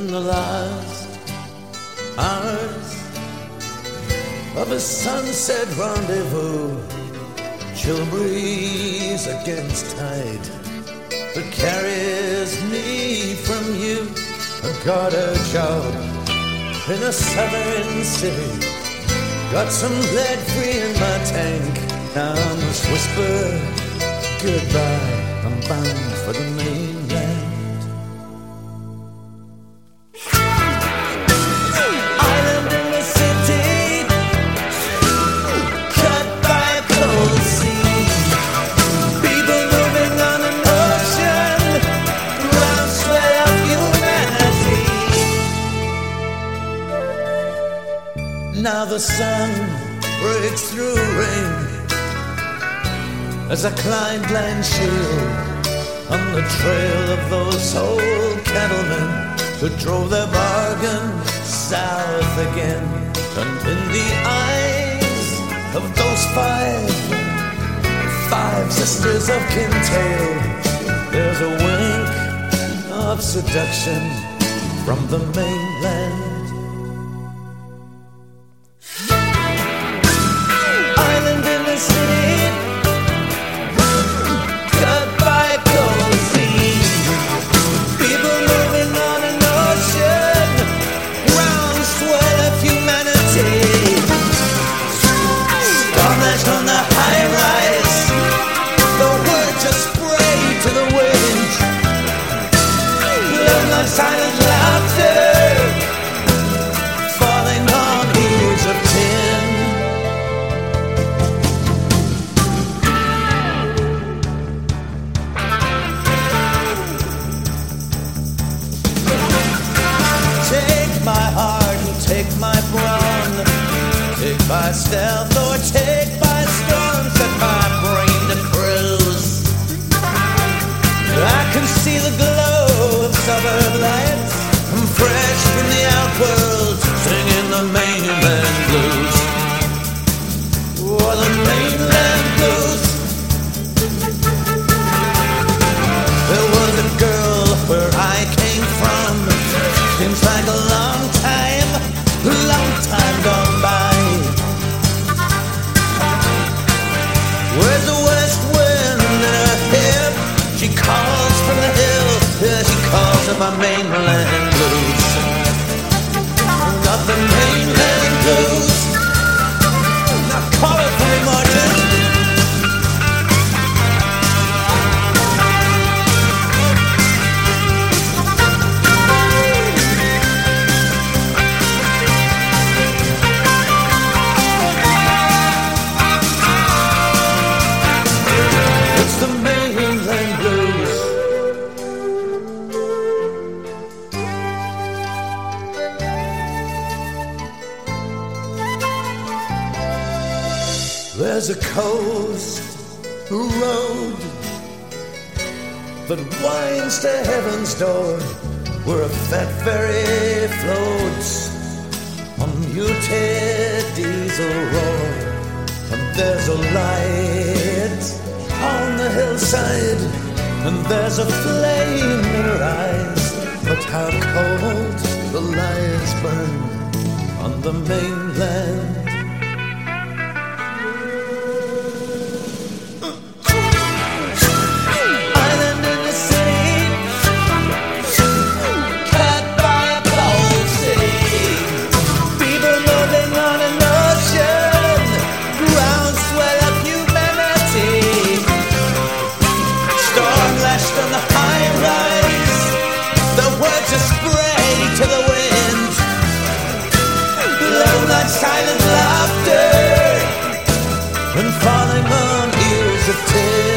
in the last hours of a sunset rendezvous. Chill breeze against tide that carries me from you. I got a job in a southern city, got some lead free in my tank. Now I must whisper goodbye, I'm bound for the mainland. Island in the city, cut by a cold sea. People moving on an ocean, groundswell of humanity. Now the sun breaks through rain as I climb Bland Shield on the trail of those old cattlemen who drove their bargain south again. And in the eyes of those five sisters of Kintail, there's a wink of seduction from the mainland. Island in the city, silent laughter falling on ears of tin. Take my heart and take my brawn, take by stealth or take by storm, set my brain to cruise. I can see the glow of suburb lights. I'm fresh from the outworld, singing the mainland blues. Oh, the mainland blues. There was a girl where I came from. Seems like a long time gone by. Where's the west wind in her hair? She calls from the hills, yeah, she calls of my mainland blues. Got the mainland blues. Now call it for me, Martin. It's the mainland blues. There's a coast road that winds to heaven's door, where a fat ferry floats on muted diesel roar. And there's a light on the hillside, and there's a flame in her eyes. But how cold the lights burn on the mainland. Silent laughter and falling on ears of tin.